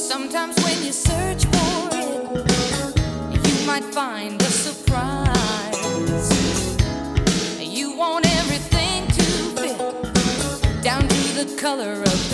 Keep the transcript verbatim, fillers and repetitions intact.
Sometimes when you search for it, you might find a surprise. You want everything to fit down to the color of